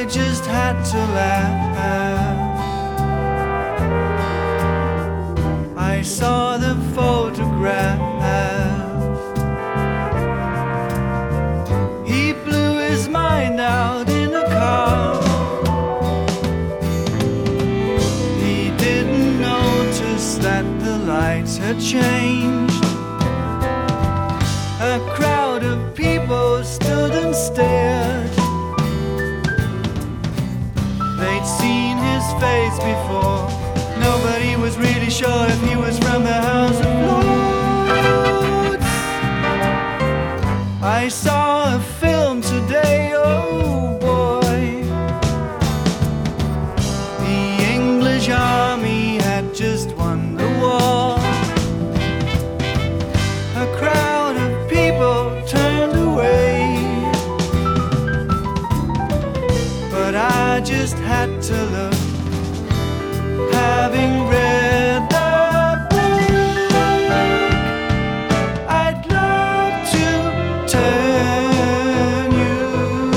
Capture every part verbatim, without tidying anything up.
just had to laugh. I saw the photograph. He blew his mind out in a car. He didn't notice that the lights had changed. A crowd of people stood and stared. They'd seen his face before. Nobody was really sure if he was from the House of Lords. I saw a film today, oh boy. The English army had just won the war. A crowd of people turned away, but I just had to look. Having read the book, I'd love to turn you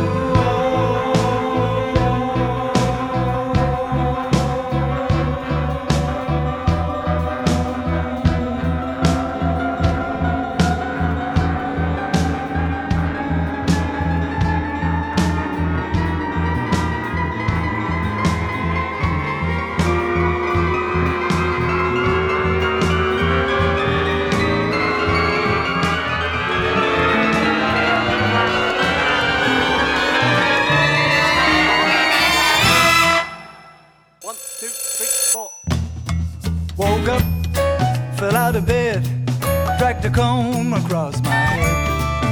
Woke up, fell out of bed, dragged a comb across my head.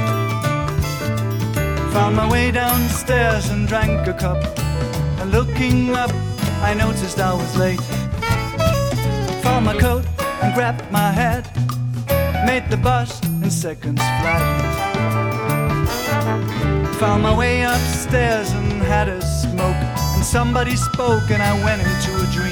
Found my way downstairs and drank a cup. And looking up, I noticed I was late. Found my coat and grabbed my hat. Made the bus in seconds flat. Found my way upstairs and had a smoke. And somebody spoke and I went into a dream.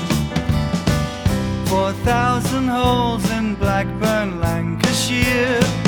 Four thousand holes in Blackburn, Lancashire.